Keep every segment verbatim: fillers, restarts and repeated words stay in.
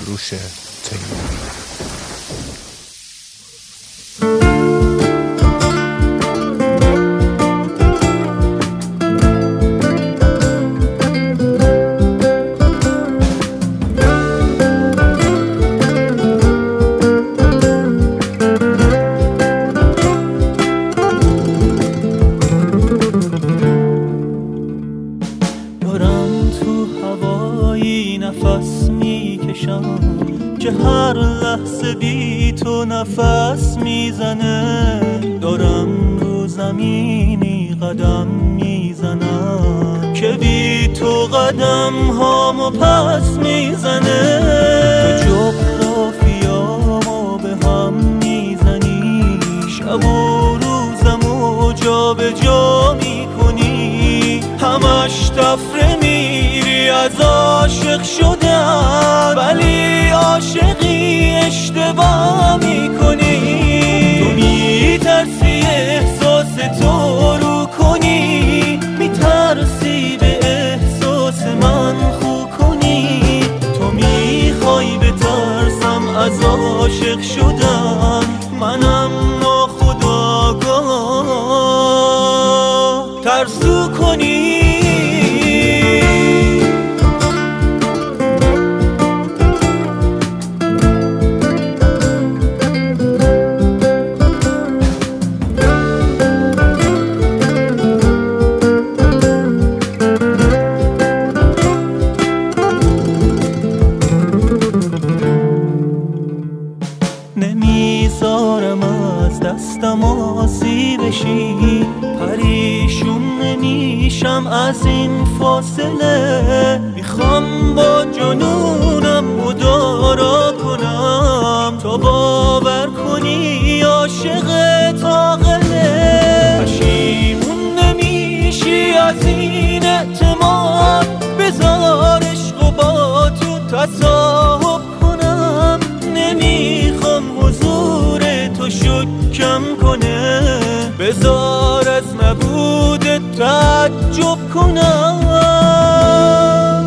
سروش تیموری. که هر لحظه بی تو نفس میزنه، دارم رو زمینی قدم میزنم که بی تو قدم هامو پس میزنه. تو جغرافیامو به هم میزنی، شب و روزمو جا به جا میکنی، همش تفره میری از عاشق شدن، ولی عاشقی اشتباه میکنی. تو میترسی احساس تو رو کنی، میترسی به احساس من خو کنی. تو میخوای بترسم از عاشق شدن، منم ناخودآگاه ترسو کنی. نمیذارم از دستم آسی بشی، پریشون نمیشم از این فاصله. میخوام با جنونم مدارا کنم، تا باور کنی عاشق عاقله. پشیمون نمیشی از این اعتماد، بذار عشق و با تو تصاحب کنم. نمیخوام حضور تو شکم کنه، بذار از نبودت تعجب کنم.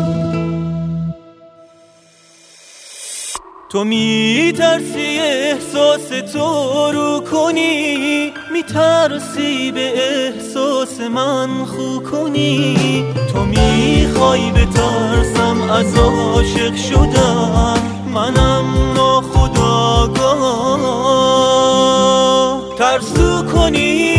تو میترسی احساس تو رو کنی، میترسی به احساس من خو کنی. تو میخوای بترسم از عاشق شدن، منم ناخودآگاه ترسو کنی.